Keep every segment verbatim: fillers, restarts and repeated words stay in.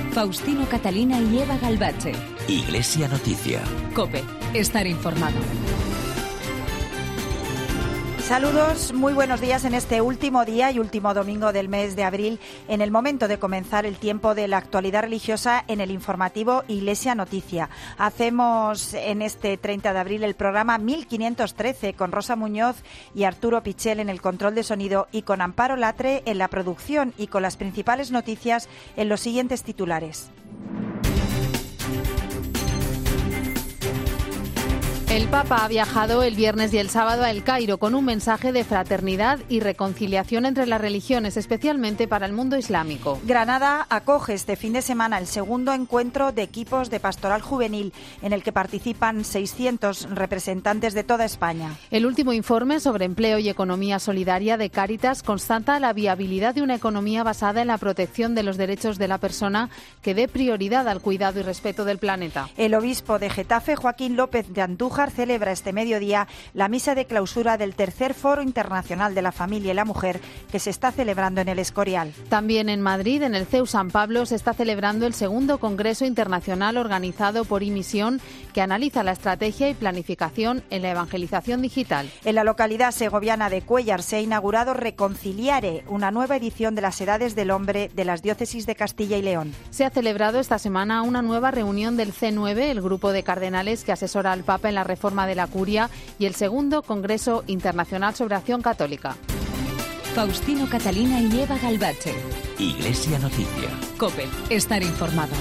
Faustino Catalina y Eva Galvache. Iglesia Noticia. COPE. Estar informado. Saludos, muy buenos días en este último día y último domingo del mes de abril, en el momento de comenzar el tiempo de la actualidad religiosa en el informativo Iglesia Noticia. Hacemos en este treinta de abril el programa mil quinientos trece con Rosa Muñoz y Arturo Pichel en el control de sonido y con Amparo Latre en la producción y con las principales noticias en los siguientes titulares. El Papa ha viajado el viernes y el sábado a El Cairo con un mensaje de fraternidad y reconciliación entre las religiones, especialmente para el mundo islámico. Granada acoge este fin de semana el segundo encuentro de equipos de pastoral juvenil, en el que participan seiscientos representantes de toda España. El último informe sobre empleo y economía solidaria de Cáritas constata la viabilidad de una economía basada en la protección de los derechos de la persona que dé prioridad al cuidado y respeto del planeta. El obispo de Getafe, Joaquín López de Andújar, celebra este mediodía la misa de clausura del tercer Foro Internacional de la Familia y la Mujer que se está celebrando en el Escorial. También en Madrid, en el C E U San Pablo, se está celebrando el segundo Congreso Internacional organizado por iMisión, que analiza la estrategia y planificación en la evangelización digital. En la localidad segoviana de Cuéllar se ha inaugurado Reconciliare, una nueva edición de las Edades del Hombre de las diócesis de Castilla y León. Se ha celebrado esta semana una nueva reunión del C nueve, el grupo de cardenales que asesora al Papa en la reforma de la Curia, y el segundo Congreso Internacional sobre Acción Católica. Faustino Catalina y Eva Galvache. Iglesia Noticia. COPE. Estar informado.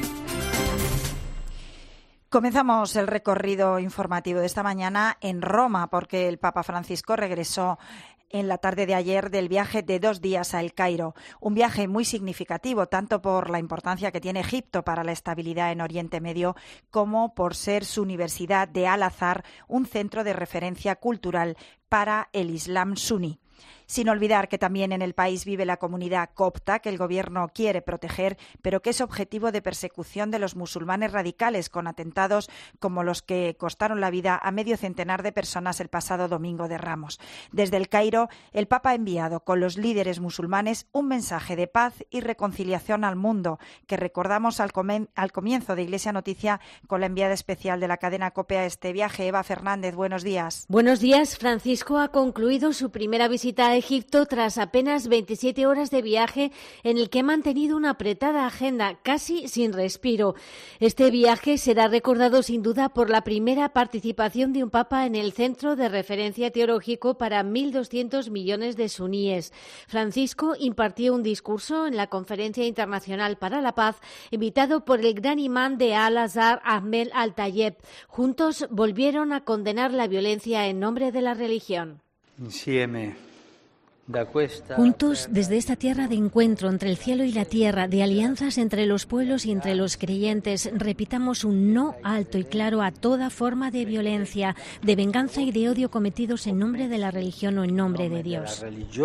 Comenzamos el recorrido informativo de esta mañana en Roma, porque el Papa Francisco regresó en la tarde de ayer del viaje de dos días a El Cairo. Un viaje muy significativo, tanto por la importancia que tiene Egipto para la estabilidad en Oriente Medio, como por ser su Universidad de Al-Azhar un centro de referencia cultural para el Islam suní. Sin olvidar que también en el país vive la comunidad copta, que el gobierno quiere proteger, pero que es objetivo de persecución de los musulmanes radicales, con atentados como los que costaron la vida a medio centenar de personas el pasado domingo de Ramos. Desde El Cairo, el Papa ha enviado con los líderes musulmanes un mensaje de paz y reconciliación al mundo, que recordamos al, comen- al comienzo de Iglesia Noticia con la enviada especial de la cadena COPE a este viaje, Eva Fernández. Buenos días. Buenos días. Francisco ha concluido su primera visita a Egipto tras apenas veintisiete horas de viaje, en el que ha mantenido una apretada agenda, casi sin respiro. Este viaje será recordado sin duda por la primera participación de un papa en el Centro de Referencia Teológico para mil doscientos millones de suníes. Francisco impartió un discurso en la Conferencia Internacional para la Paz, invitado por el gran imán de Al-Azhar, Ahmed Al-Tayeb. Juntos volvieron a condenar la violencia en nombre de la religión. Insieme. Juntos, desde esta tierra de encuentro entre el cielo y la tierra, de alianzas entre los pueblos y entre los creyentes, repitamos un no alto y claro a toda forma de violencia, de venganza y de odio cometidos en nombre de la religión o en nombre de Dios.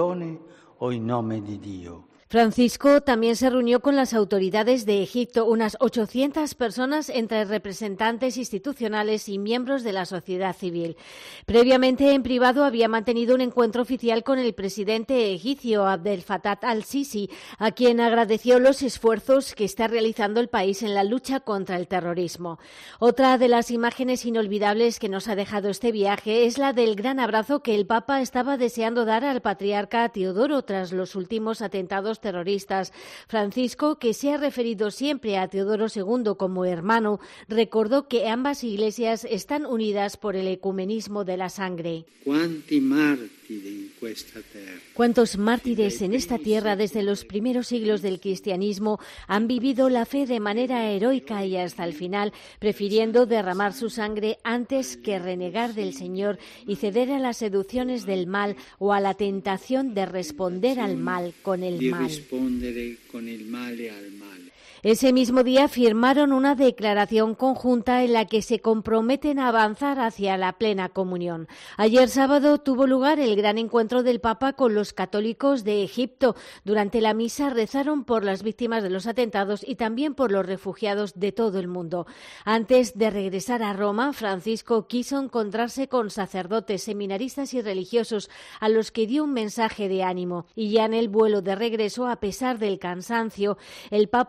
Francisco también se reunió con las autoridades de Egipto, unas ochocientas personas entre representantes institucionales y miembros de la sociedad civil. Previamente, en privado, había mantenido un encuentro oficial con el presidente egipcio Abdel Fattah al-Sisi, a quien agradeció los esfuerzos que está realizando el país en la lucha contra el terrorismo. Otra de las imágenes inolvidables que nos ha dejado este viaje es la del gran abrazo que el Papa estaba deseando dar al patriarca Teodoro tras los últimos atentados terroristas. Francisco, que se ha referido siempre a Teodoro segundo como hermano, recordó que ambas iglesias están unidas por el ecumenismo de la sangre. ¿Cuántos mártires en esta tierra desde los primeros siglos del cristianismo han vivido la fe de manera heroica y hasta el final, prefiriendo derramar su sangre antes que renegar del Señor y ceder a las seducciones del mal o a la tentación de responder al mal con el mal? Ese mismo día firmaron una declaración conjunta en la que se comprometen a avanzar hacia la plena comunión. Ayer sábado tuvo lugar el gran encuentro del Papa con los católicos de Egipto. Durante la misa rezaron por las víctimas de los atentados y también por los refugiados de todo el mundo. Antes de regresar a Roma, Francisco quiso encontrarse con sacerdotes, seminaristas y religiosos a los que dio un mensaje de ánimo. Y ya en el vuelo de regreso, a pesar del cansancio, el Papa con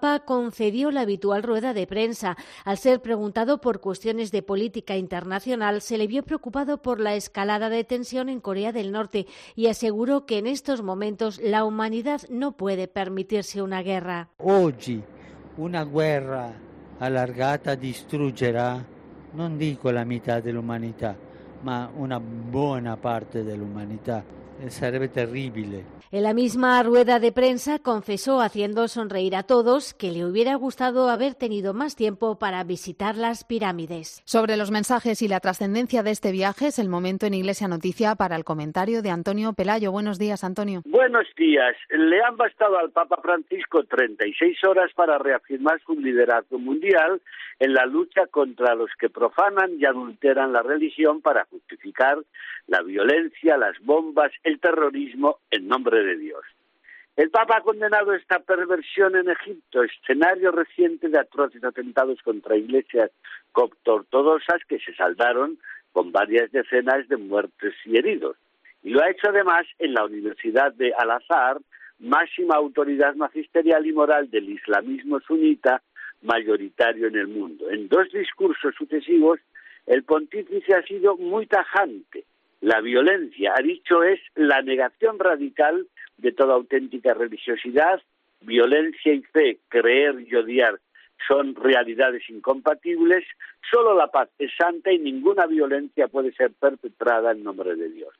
concedió la habitual rueda de prensa. Al ser preguntado por cuestiones de política internacional, se le vio preocupado por la escalada de tensión en Corea del Norte y aseguró que en estos momentos la humanidad no puede permitirse una guerra. Oggi una guerra allargata distruggerà, non dico la mitad dell'umanità, ma una buona parte dell'umanità. Sarebbe terrible. En la misma rueda de prensa confesó, haciendo sonreír a todos, que le hubiera gustado haber tenido más tiempo para visitar las pirámides. Sobre los mensajes y la trascendencia de este viaje es el momento en Iglesia Noticia para el comentario de Antonio Pelayo. Buenos días, Antonio. Buenos días. Le han bastado al Papa Francisco treinta y seis horas para reafirmar su liderazgo mundial en la lucha contra los que profanan y adulteran la religión para justificar la violencia, las bombas, el terrorismo en nombre de Dios. El Papa ha condenado esta perversión en Egipto, escenario reciente de atroces atentados contra iglesias copto-ortodoxas que se saldaron con varias decenas de muertos y heridos. Y lo ha hecho además en la Universidad de Al-Azhar, máxima autoridad magisterial y moral del islamismo sunita mayoritario en el mundo. En dos discursos sucesivos, el pontífice ha sido muy tajante. La violencia, ha dicho, es la negación radical de toda auténtica religiosidad. Violencia y fe, creer y odiar, son realidades incompatibles. Solo la paz es santa y ninguna violencia puede ser perpetrada en nombre de Dios.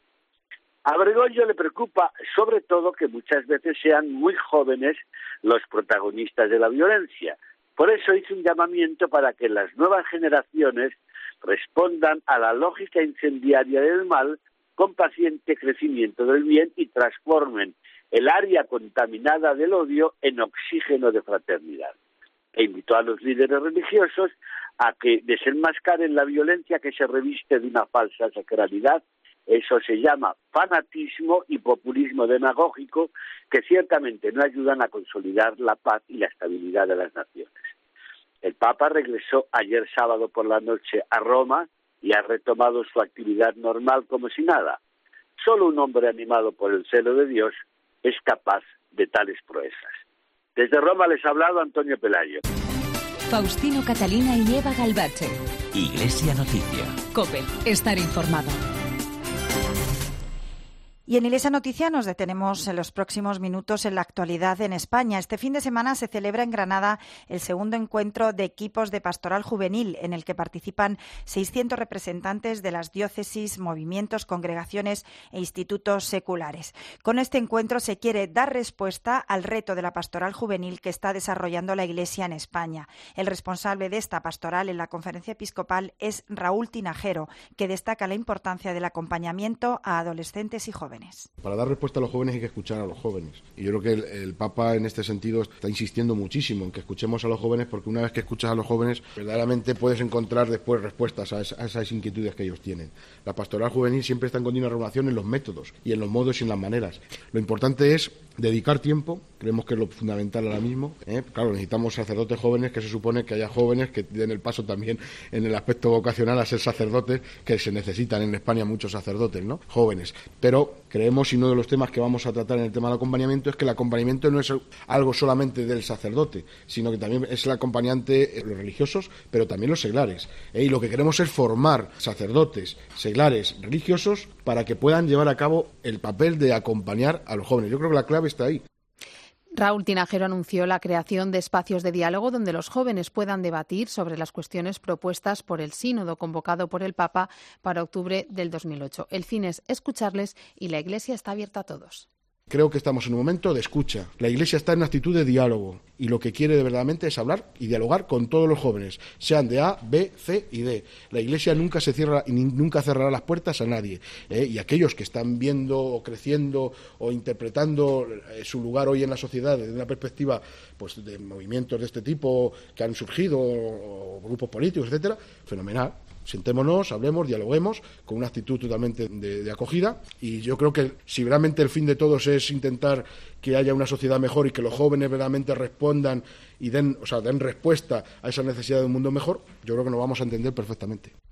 A Bergoglio le preocupa sobre todo que muchas veces sean muy jóvenes los protagonistas de la violencia. Por eso hizo un llamamiento para que las nuevas generaciones respondan a la lógica incendiaria del mal con paciente crecimiento del bien y transformen el área contaminada del odio en oxígeno de fraternidad. E invitó a los líderes religiosos a que desenmascaren la violencia que se reviste de una falsa sacralidad. Eso se llama fanatismo y populismo demagógico, que ciertamente no ayudan a consolidar la paz y la estabilidad de las naciones. El Papa regresó ayer sábado por la noche a Roma y ha retomado su actividad normal como si nada. Solo un hombre animado por el celo de Dios es capaz de tales proezas. Desde Roma les ha hablado Antonio Pelayo. Faustino Catalina y Eva Galbache. Iglesia Noticia. COPE. Estar informado. Y en Iglesia Noticia nos detenemos en los próximos minutos en la actualidad en España. Este fin de semana se celebra en Granada el segundo encuentro de equipos de pastoral juvenil, en el que participan seiscientos representantes de las diócesis, movimientos, congregaciones e institutos seculares. Con este encuentro se quiere dar respuesta al reto de la pastoral juvenil que está desarrollando la Iglesia en España. El responsable de esta pastoral en la Conferencia Episcopal es Raúl Tinajero, que destaca la importancia del acompañamiento a adolescentes y jóvenes. Para dar respuesta a los jóvenes hay que escuchar a los jóvenes. Y yo creo que el, el Papa en este sentido está insistiendo muchísimo en que escuchemos a los jóvenes, porque una vez que escuchas a los jóvenes, verdaderamente puedes encontrar después respuestas a, es, a esas inquietudes que ellos tienen. La pastoral juvenil siempre está en continua renovación en los métodos y en los modos y en las maneras. Lo importante es dedicar tiempo, creemos que es lo fundamental ahora mismo. ¿eh? Claro, necesitamos sacerdotes jóvenes, que se supone que haya jóvenes que den el paso también en el aspecto vocacional a ser sacerdotes, que se necesitan en España muchos sacerdotes, ¿no? Jóvenes. Pero creemos, y uno de los temas que vamos a tratar en el tema del acompañamiento, es que el acompañamiento no es algo solamente del sacerdote, sino que también es el acompañante los religiosos, pero también los seglares. ¿eh? Y lo que queremos es formar sacerdotes, seglares, religiosos, para que puedan llevar a cabo el papel de acompañar a los jóvenes. Yo creo que la clave está ahí. Raúl Tinajero anunció la creación de espacios de diálogo donde los jóvenes puedan debatir sobre las cuestiones propuestas por el sínodo convocado por el Papa para octubre del dos mil ocho. El fin es escucharles y la Iglesia está abierta a todos. Creo que estamos en un momento de escucha. La Iglesia está en una actitud de diálogo y lo que quiere de verdaderamente es hablar y dialogar con todos los jóvenes, sean de A, B, C y D. La Iglesia nunca se cierra y nunca cerrará las puertas a nadie. ¿eh? Y aquellos que están viendo o creciendo o interpretando su lugar hoy en la sociedad desde una perspectiva pues de movimientos de este tipo que han surgido, o grupos políticos, etcétera, fenomenal. Sentémonos, hablemos, dialoguemos con una actitud totalmente de, de acogida, y yo creo que si realmente el fin de todos es intentar que haya una sociedad mejor y que los jóvenes verdaderamente respondan y den, o sea, den respuesta a esa necesidad de un mundo mejor, yo creo que nos vamos a entender perfectamente.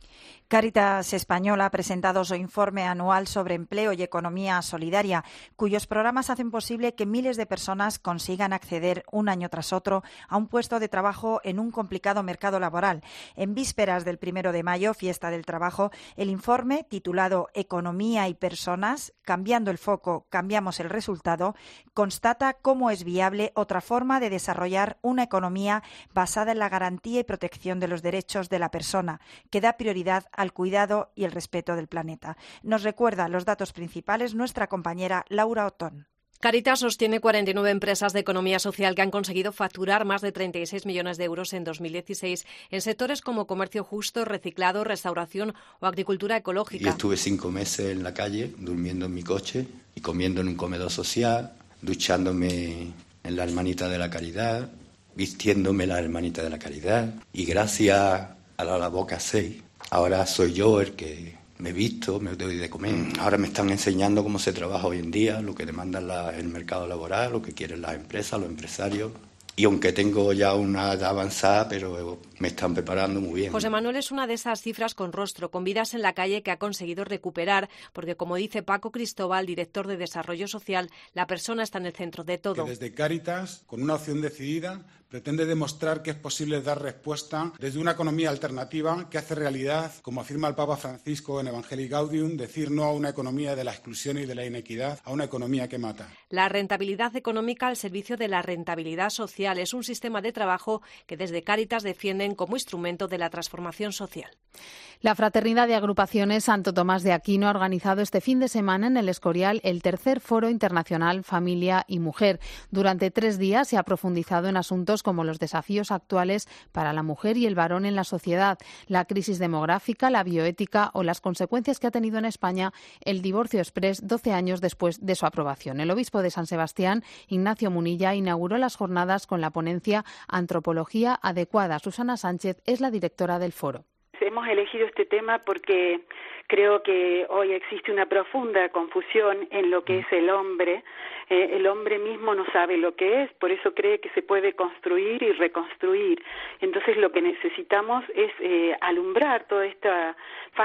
Cáritas Española ha presentado su informe anual sobre empleo y economía solidaria, cuyos programas hacen posible que miles de personas consigan acceder un año tras otro a un puesto de trabajo en un complicado mercado laboral. En vísperas del primero de mayo, fiesta del trabajo, el informe, titulado Economía y Personas, cambiando el foco, cambiamos el resultado, constata cómo es viable otra forma de desarrollar una economía basada en la garantía y protección de los derechos de la persona, que da prioridad a al cuidado y el respeto del planeta. Nos recuerda los datos principales nuestra compañera Laura Otón. Cáritas sostiene cuarenta y nueve empresas de economía social que han conseguido facturar más de treinta y seis millones de euros en dos mil dieciséis en sectores como comercio justo, reciclado, restauración o agricultura ecológica. Y estuve cinco meses en la calle, durmiendo en mi coche y comiendo en un comedor social, duchándome en la Hermanita de la Caridad, vistiéndome la Hermanita de la Caridad. Y gracias a la Boca seis, ahora soy yo el que me visto, me doy de comer. Ahora me están enseñando cómo se trabaja hoy en día, lo que demanda la, el mercado laboral, lo que quieren las empresas, los empresarios. Y aunque tengo ya una edad avanzada, pero me están preparando muy bien. José Manuel es una de esas cifras con rostro, con vidas en la calle que ha conseguido recuperar, porque como dice Paco Cristóbal, director de Desarrollo Social, la persona está en el centro de todo. Que desde Cáritas, con una opción decidida, pretende demostrar que es posible dar respuesta desde una economía alternativa que hace realidad, como afirma el Papa Francisco en Evangelii Gaudium, decir no a una economía de la exclusión y de la inequidad, a una economía que mata. La rentabilidad económica al servicio de la rentabilidad social es un sistema de trabajo que desde Cáritas defienden como instrumento de la transformación social. La Fraternidad de Agrupaciones Santo Tomás de Aquino ha organizado este fin de semana en el Escorial el tercer Foro Internacional Familia y Mujer. Durante tres días se ha profundizado en asuntos como los desafíos actuales para la mujer y el varón en la sociedad, la crisis demográfica, la bioética o las consecuencias que ha tenido en España el divorcio exprés doce años después de su aprobación. El obispo de San Sebastián, Ignacio Munilla, inauguró las jornadas con la ponencia Antropología Adecuada. Susana Sánchez es la directora del foro. Hemos elegido este tema porque creo que hoy existe una profunda confusión en lo que es el hombre. Eh, el hombre mismo no sabe lo que es, por eso cree que se puede construir y reconstruir. Entonces lo que necesitamos es eh, alumbrar toda esta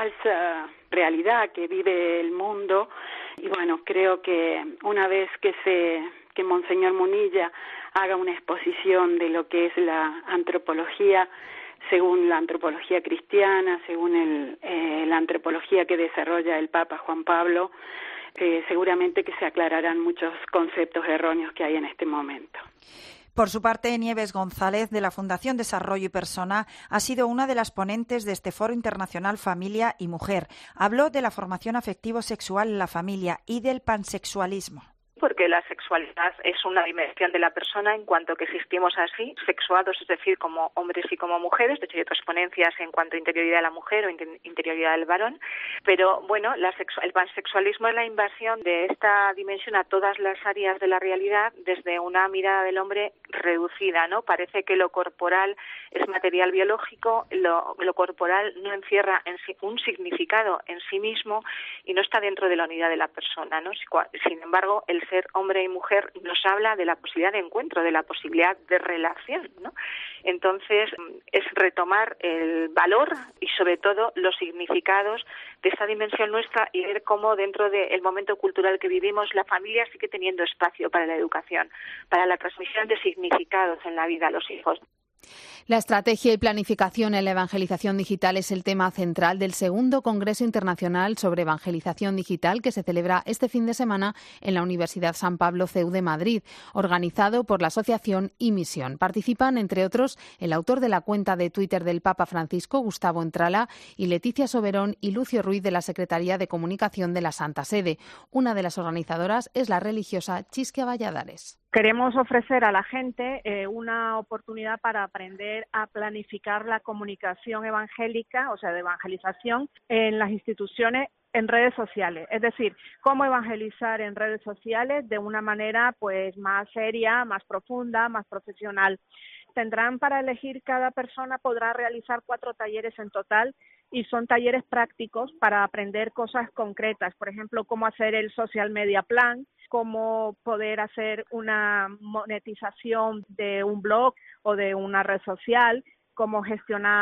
falsa realidad que vive el mundo. Y bueno, creo que una vez que se que Monseñor Munilla haga una exposición de lo que es la antropología, según la antropología cristiana, según el, eh, la antropología que desarrolla el Papa Juan Pablo, eh, seguramente que se aclararán muchos conceptos erróneos que hay en este momento. Por su parte, Nieves González, de la Fundación Desarrollo y Persona, ha sido una de las ponentes de este Foro Internacional Familia y Mujer. Habló de la formación afectivo-sexual en la familia y del pansexualismo. Porque la sexualidad es una dimensión de la persona en cuanto que existimos así, sexuados, es decir, como hombres y como mujeres. De hecho, hay otras ponencias en cuanto a interioridad de la mujer o interioridad del varón. Pero, bueno, la sexu- el pansexualismo es la invasión de esta dimensión a todas las áreas de la realidad desde una mirada del hombre reducida, ¿no? Parece que lo corporal es material biológico, lo, lo corporal no encierra en sí un significado en sí mismo y no está dentro de la unidad de la persona, ¿no? Sin embargo, el ser hombre y mujer nos habla de la posibilidad de encuentro, de la posibilidad de relación, ¿no? Entonces, es retomar el valor y, sobre todo, los significados de esta dimensión nuestra y ver cómo dentro del momento cultural que vivimos la familia sigue teniendo espacio para la educación, para la transmisión de significados en la vida a los hijos. La estrategia y planificación en la evangelización digital es el tema central del segundo Congreso Internacional sobre Evangelización Digital que se celebra este fin de semana en la Universidad San Pablo C E U de Madrid, organizado por la Asociación iMisión. Participan, entre otros, el autor de la cuenta de Twitter del Papa Francisco, Gustavo Entrala, y Leticia Soberón y Lucio Ruiz de la Secretaría de Comunicación de la Santa Sede. Una de las organizadoras es la religiosa Chisquia Valladares. Queremos ofrecer a la gente eh, una oportunidad para aprender a planificar la comunicación evangélica, o sea, de evangelización en las instituciones en redes sociales. Es decir, cómo evangelizar en redes sociales de una manera pues más seria, más profunda, más profesional. Tendrán para elegir, cada persona podrá realizar cuatro talleres en total y son talleres prácticos para aprender cosas concretas. Por ejemplo, cómo hacer el social media plan, cómo poder hacer una monetización de un blog o de una red social, cómo gestionar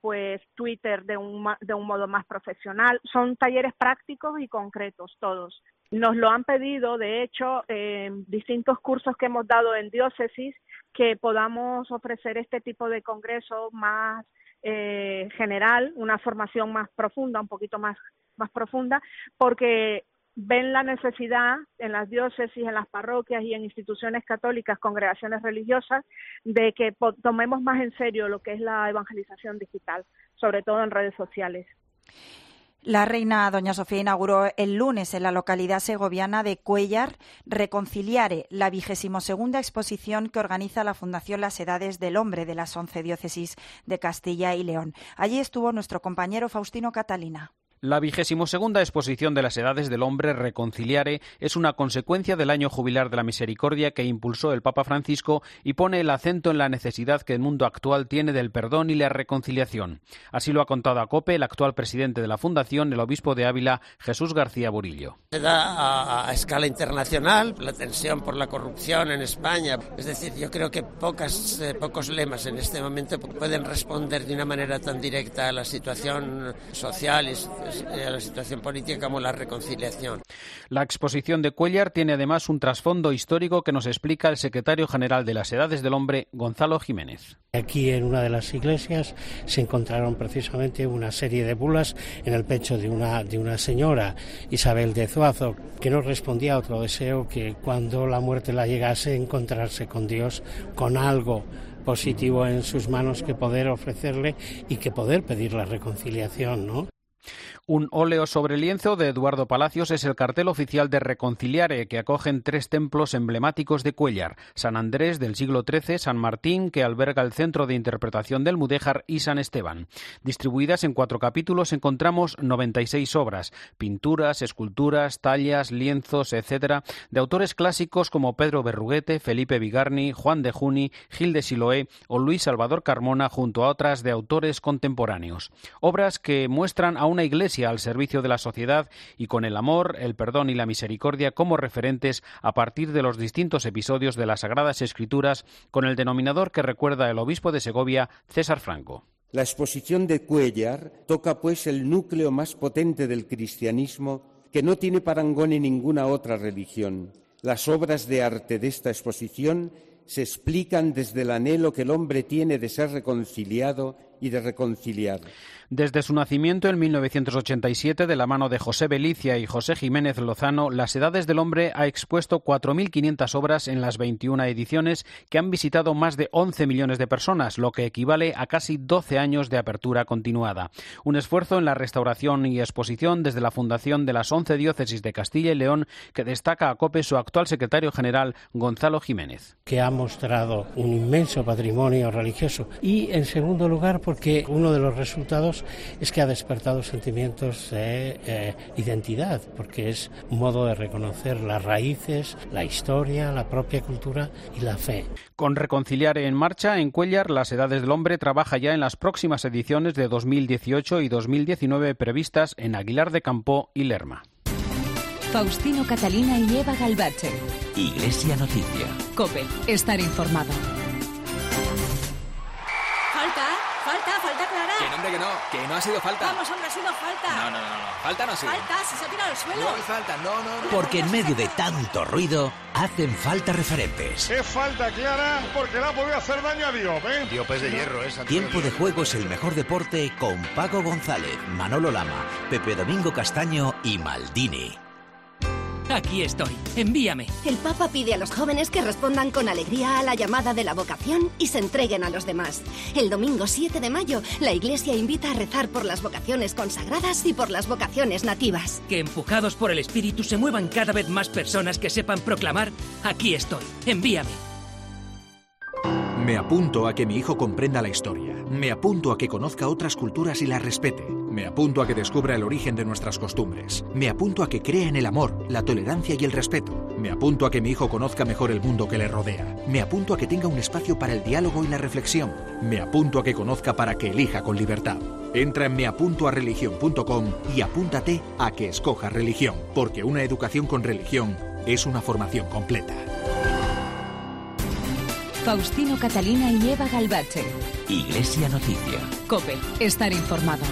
pues Twitter de un, de un modo más profesional. Son talleres prácticos y concretos todos. Nos lo han pedido, de hecho, en distintos cursos que hemos dado en diócesis, que podamos ofrecer este tipo de congreso más eh, general, una formación más profunda, un poquito más, más profunda, porque ven la necesidad en las diócesis, en las parroquias y en instituciones católicas, congregaciones religiosas, de que tomemos más en serio lo que es la evangelización digital, sobre todo en redes sociales. La reina doña Sofía inauguró el lunes en la localidad segoviana de Cuéllar Reconciliare, la vigésimo segunda exposición que organiza la Fundación Las Edades del Hombre de las once diócesis de Castilla y León. Allí estuvo nuestro compañero Faustino Catalina. La vigésimo segunda exposición de las Edades del Hombre Reconciliare es una consecuencia del año jubilar de la misericordia que impulsó el Papa Francisco y pone el acento en la necesidad que el mundo actual tiene del perdón y la reconciliación. Así lo ha contado a COPE el actual presidente de la Fundación, el obispo de Ávila, Jesús García Burillo. Se da a, a escala internacional la tensión por la corrupción en España. Es decir, yo creo que pocas, eh, pocos lemas en este momento pueden responder de una manera tan directa a la situación social y a la situación política como la reconciliación. La exposición de Cuéllar tiene además un trasfondo histórico que nos explica el secretario general de las Edades del Hombre, Gonzalo Jiménez. Aquí en una de las iglesias se encontraron precisamente una serie de bulas en el pecho de una, de una señora, Isabel de Zuazo, que no respondía a otro deseo que cuando la muerte la llegase encontrarse con Dios, con algo positivo en sus manos que poder ofrecerle y que poder pedir la reconciliación, ¿no? Un óleo sobre lienzo de Eduardo Palacios es el cartel oficial de Reconciliare, que acogen tres templos emblemáticos de Cuéllar: San Andrés del siglo trece, San Martín, que alberga el Centro de Interpretación del Mudéjar, y San Esteban. Distribuidas en cuatro capítulos encontramos noventa y seis obras, pinturas, esculturas, tallas, lienzos, etcétera, de autores clásicos como Pedro Berruguete, Felipe Bigarni, Juan de Juni, Gil de Siloé o Luis Salvador Carmona, junto a otras de autores contemporáneos. Obras que muestran a una iglesia al servicio de la sociedad y con el amor, el perdón y la misericordia como referentes a partir de los distintos episodios de las Sagradas Escrituras, con el denominador que recuerda el obispo de Segovia, César Franco. La exposición de Cuéllar toca pues el núcleo más potente del cristianismo, que no tiene parangón en ninguna otra religión. Las obras de arte de esta exposición se explican desde el anhelo que el hombre tiene de ser reconciliado y de reconciliar. Desde su nacimiento en mil novecientos ochenta y siete, de la mano de José Belicia y José Jiménez Lozano, Las Edades del Hombre ha expuesto cuatro mil quinientas obras en las veintiuna ediciones que han visitado más de once millones de personas, lo que equivale a casi doce años de apertura continuada. Un esfuerzo en la restauración y exposición desde la Fundación de las once diócesis de Castilla y León, que destaca a COPE su actual secretario general, Gonzalo Jiménez. Que ha mostrado un inmenso patrimonio religioso y, en segundo lugar, porque uno de los resultados es que ha despertado sentimientos de eh, identidad, porque es un modo de reconocer las raíces, la historia, la propia cultura y la fe. Con Reconciliare en marcha, en Cuéllar, Las Edades del Hombre trabaja ya en las próximas ediciones de dos mil dieciocho y dos mil diecinueve previstas en Aguilar de Campoo y Lerma. Faustino Catalina y Eva Galbache. Iglesia Noticia. COPE. Estar informado. Que no, que no ha sido falta. Vamos, hombre, ha sido falta. No, no, no, no. Falta no ha sido. Falta, si se ha tirado al suelo. No hay falta, no, no, no. Porque en medio de tanto ruido, hacen falta referentes. Es falta clara porque le ha podido hacer daño a Diop, ¿eh? Diop es de hierro, esa. Tiempo de juego es el mejor deporte con Paco González, Manolo Lama, Pepe Domingo Castaño y Maldini. Aquí estoy. Envíame. El Papa pide a los jóvenes que respondan con alegría a la llamada de la vocación y se entreguen a los demás. El domingo siete de mayo, la Iglesia invita a rezar por las vocaciones consagradas y por las vocaciones nativas. Que empujados por el Espíritu se muevan cada vez más personas que sepan proclamar: aquí estoy. Envíame. Me apunto a que mi hijo comprenda la historia. Me apunto a que conozca otras culturas y las respete. Me apunto a que descubra el origen de nuestras costumbres. Me apunto a que crea en el amor, la tolerancia y el respeto. Me apunto a que mi hijo conozca mejor el mundo que le rodea. Me apunto a que tenga un espacio para el diálogo y la reflexión. Me apunto a que conozca para que elija con libertad. Entra en meapuntoareligion punto com y apúntate a que escoja religión, porque una educación con religión es una formación completa. Faustino Catalina y Eva Galbache. Iglesia Noticia. COPE. Estar informado.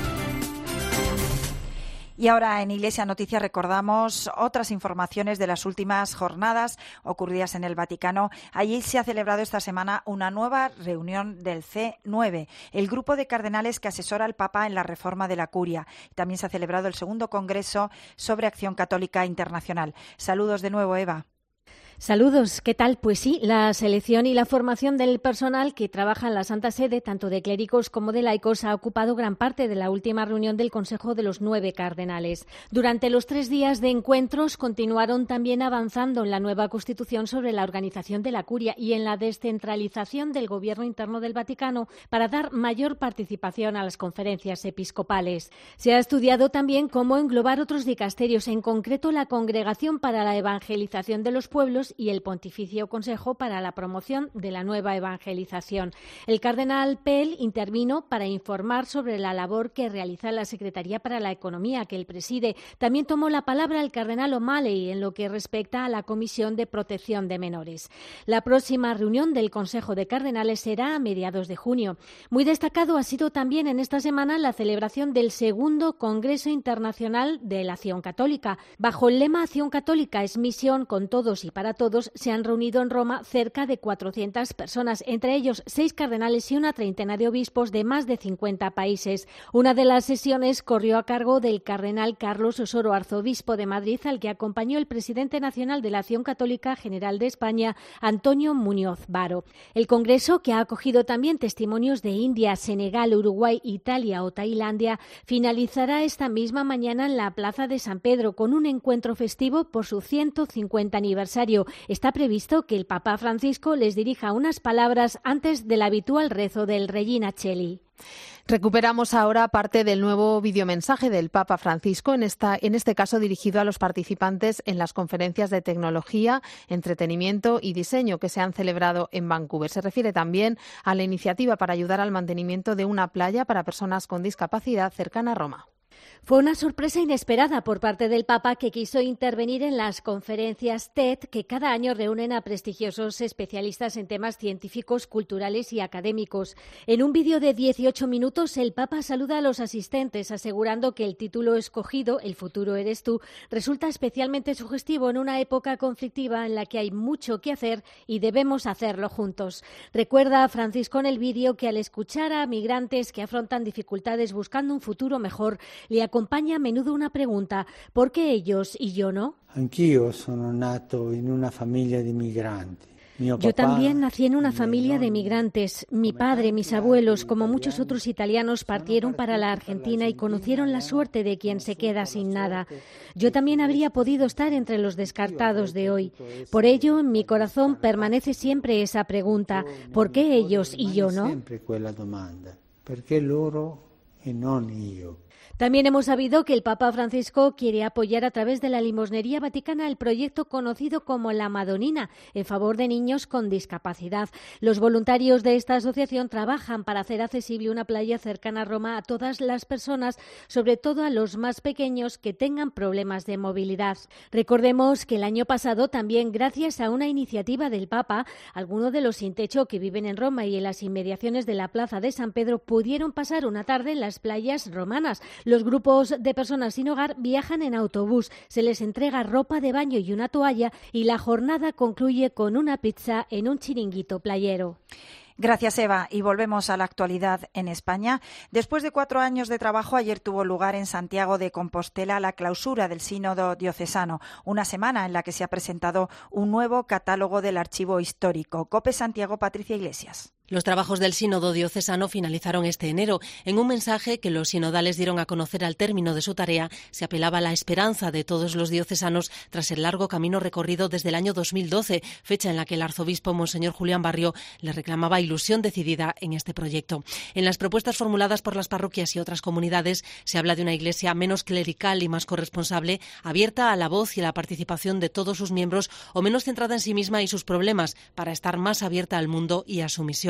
Y ahora en Iglesia Noticia recordamos otras informaciones de las últimas jornadas ocurridas en el Vaticano. Allí se ha celebrado esta semana una nueva reunión del C nueve, el grupo de cardenales que asesora al Papa en la reforma de la Curia. También se ha celebrado el segundo Congreso sobre Acción Católica Internacional. Saludos de nuevo, Eva. Saludos, ¿qué tal? Pues sí, la selección y la formación del personal que trabaja en la Santa Sede, tanto de clérigos como de laicos, ha ocupado gran parte de la última reunión del Consejo de los Nueve Cardenales. Durante los tres días de encuentros continuaron también avanzando en la nueva Constitución sobre la organización de la Curia y en la descentralización del gobierno interno del Vaticano para dar mayor participación a las conferencias episcopales. Se ha estudiado también cómo englobar otros dicasterios, en concreto la Congregación para la Evangelización de los Pueblos y el Pontificio Consejo para la Promoción de la Nueva Evangelización. El cardenal Pell intervino para informar sobre la labor que realiza la Secretaría para la Economía, que él preside. También tomó la palabra el cardenal O'Malley en lo que respecta a la Comisión de Protección de Menores. La próxima reunión del Consejo de Cardenales será a mediados de junio. Muy destacado ha sido también en esta semana la celebración del segundo Congreso Internacional de la Acción Católica. Bajo el lema Acción Católica es misión con todos y para todos, se han reunido en Roma cerca de cuatrocientas personas, entre ellos seis cardenales y una treintena de obispos de más de cincuenta países. Una de las sesiones corrió a cargo del cardenal Carlos Osoro, arzobispo de Madrid, al que acompañó el presidente nacional de la Acción Católica General de España, Antonio Muñoz Varo. El Congreso, que ha acogido también testimonios de India, Senegal, Uruguay, Italia o Tailandia, finalizará esta misma mañana en la Plaza de San Pedro con un encuentro festivo por su ciento cincuenta aniversario. Está previsto que el Papa Francisco les dirija unas palabras antes del habitual rezo del Regina Coeli. Recuperamos ahora parte del nuevo videomensaje del Papa Francisco, en, esta, en este caso dirigido a los participantes en las conferencias de tecnología, entretenimiento y diseño que se han celebrado en Vancouver. Se refiere también a la iniciativa para ayudar al mantenimiento de una playa para personas con discapacidad cercana a Roma. Fue una sorpresa inesperada por parte del Papa, que quiso intervenir en las conferencias TED que cada año reúnen a prestigiosos especialistas en temas científicos, culturales y académicos. En un vídeo de dieciocho minutos, el Papa saluda a los asistentes, asegurando que el título escogido, El futuro eres tú, resulta especialmente sugestivo en una época conflictiva en la que hay mucho que hacer y debemos hacerlo juntos. Recuerda a Francisco en el vídeo que al escuchar a migrantes que afrontan dificultades buscando un futuro mejor, le acompaña a menudo una pregunta: ¿por qué ellos y yo no? Anch'io sono nato in una familia di migranti. Yo también nací en una familia de migrantes. Mi padre, mis abuelos, como muchos otros italianos, partieron para la Argentina y conocieron la suerte de quien se queda sin nada. Yo también habría podido estar entre los descartados de hoy. Por ello, en mi corazón permanece siempre esa pregunta: ¿por qué ellos y yo no? Siempre quella domanda: perché loro e non io? También hemos sabido que el Papa Francisco quiere apoyar a través de la limosnería vaticana el proyecto conocido como La Madonina, en favor de niños con discapacidad. Los voluntarios de esta asociación trabajan para hacer accesible una playa cercana a Roma a todas las personas, sobre todo a los más pequeños que tengan problemas de movilidad. Recordemos que el año pasado, también gracias a una iniciativa del Papa, algunos de los sin techo que viven en Roma y en las inmediaciones de la Plaza de San Pedro pudieron pasar una tarde en las playas romanas. Los grupos de personas sin hogar viajan en autobús, se les entrega ropa de baño y una toalla, y la jornada concluye con una pizza en un chiringuito playero. Gracias, Eva. Y volvemos a la actualidad en España. Después de cuatro años de trabajo, ayer tuvo lugar en Santiago de Compostela la clausura del Sínodo Diocesano, una semana en la que se ha presentado un nuevo catálogo del archivo histórico. COPE Santiago, Patricia Iglesias. Los trabajos del Sínodo Diocesano finalizaron este enero. En un mensaje que los sinodales dieron a conocer al término de su tarea, se apelaba a la esperanza de todos los diocesanos tras el largo camino recorrido desde el año dos mil doce, fecha en la que el arzobispo Monseñor Julián Barrio le reclamaba ilusión decidida en este proyecto. En las propuestas formuladas por las parroquias y otras comunidades se habla de una iglesia menos clerical y más corresponsable, abierta a la voz y a la participación de todos sus miembros, o menos centrada en sí misma y sus problemas, para estar más abierta al mundo y a su misión.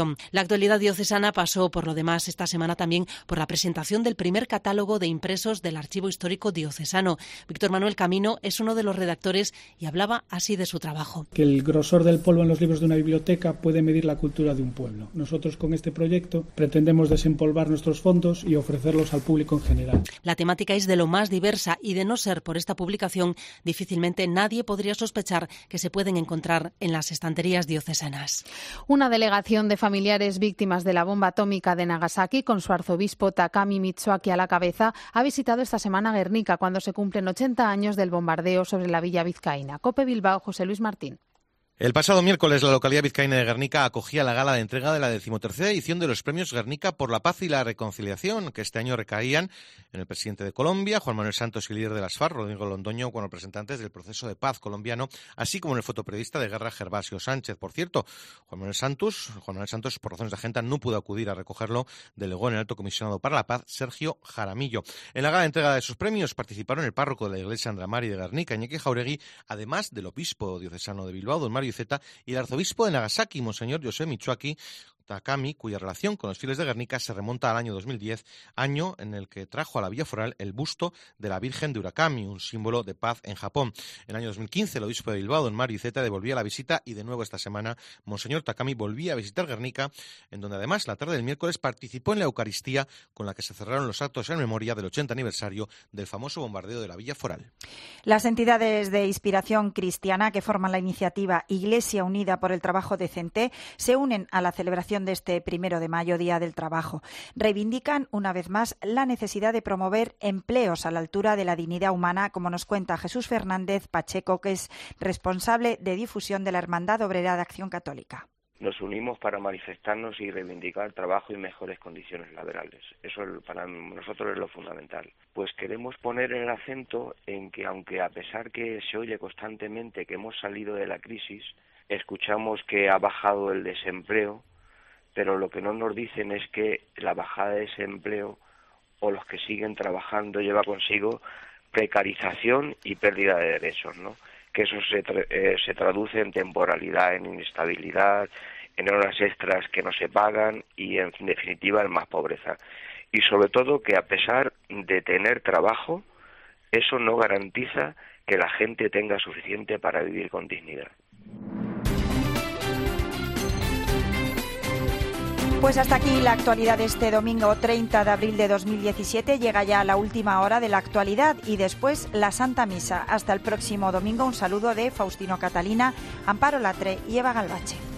Gijón. La actualidad diocesana pasó, por lo demás, esta semana también por la presentación del primer catálogo de impresos del Archivo Histórico Diocesano. Víctor Manuel Camino es uno de los redactores y hablaba así de su trabajo. Que el grosor del polvo en los libros de una biblioteca puede medir la cultura de un pueblo. Nosotros con este proyecto pretendemos desempolvar nuestros fondos y ofrecerlos al público en general. La temática es de lo más diversa y, de no ser por esta publicación, difícilmente nadie podría sospechar que se pueden encontrar en las estanterías diocesanas. Una delegación de familiares víctimas de la bomba atómica de Nagasaki, con su arzobispo Takami Mitsuaki a la cabeza, ha visitado esta semana Guernica, cuando se cumplen ochenta años del bombardeo sobre la villa vizcaína. COPE Bilbao, José Luis Martín. El pasado miércoles, la localidad vizcaína de Guernica acogía la gala de entrega de la decimotercera edición de los premios Guernica por la Paz y la Reconciliación, que este año recaían en el presidente de Colombia, Juan Manuel Santos, y el líder de las FARC, Rodrigo Londoño, con representantes del proceso de paz colombiano, así como en el fotoperiodista de guerra Gervasio Sánchez. Por cierto, Juan Manuel Santos, Juan Manuel Santos, por razones de agenda, no pudo acudir a recogerlo, delegó en el alto comisionado para la paz, Sergio Jaramillo. En la gala de entrega de esos premios participaron el párroco de la iglesia Andra Mari de Guernica, Iñaki Jauregui, además del obispo diocesano de Bilbao, don Mario Iceta, y el arzobispo de Nagasaki, Monseñor José Mitsuaki Takami, cuya relación con los fieles de Guernica se remonta al año dos mil diez, año en el que trajo a la Villa Foral el busto de la Virgen de Urakami, un símbolo de paz en Japón. En el año dos mil quince, el obispo de Bilbao, don Mario Iceta, devolvía la visita, y de nuevo esta semana Monseñor Takami volvía a visitar Guernica, en donde además la tarde del miércoles participó en la Eucaristía con la que se cerraron los actos en memoria del ochenta aniversario del famoso bombardeo de la Villa Foral. Las entidades de inspiración cristiana que forman la iniciativa Iglesia Unida por el Trabajo Decente se unen a la celebración de este primero de mayo, Día del Trabajo. Reivindican una vez más la necesidad de promover empleos a la altura de la dignidad humana, como nos cuenta Jesús Fernández Pacheco, que es responsable de difusión de la Hermandad Obrera de Acción Católica. Nos unimos para manifestarnos y reivindicar trabajo y mejores condiciones laborales. Eso para nosotros es lo fundamental. Pues queremos poner el acento en que, aunque a pesar que se oye constantemente que hemos salido de la crisis, escuchamos que ha bajado el desempleo, pero lo que no nos dicen es que la bajada de desempleo o los que siguen trabajando lleva consigo precarización y pérdida de derechos, ¿no? Que eso se, tra- eh, se traduce en temporalidad, en inestabilidad, en horas extras que no se pagan y, en definitiva, en más pobreza. Y sobre todo que, a pesar de tener trabajo, eso no garantiza que la gente tenga suficiente para vivir con dignidad. Pues hasta aquí la actualidad de este domingo treinta de abril de dos mil diecisiete. Llega ya la última hora de la actualidad y después la Santa Misa. Hasta el próximo domingo. Un saludo de Faustino Catalina, Amparo Latre y Eva Galvache.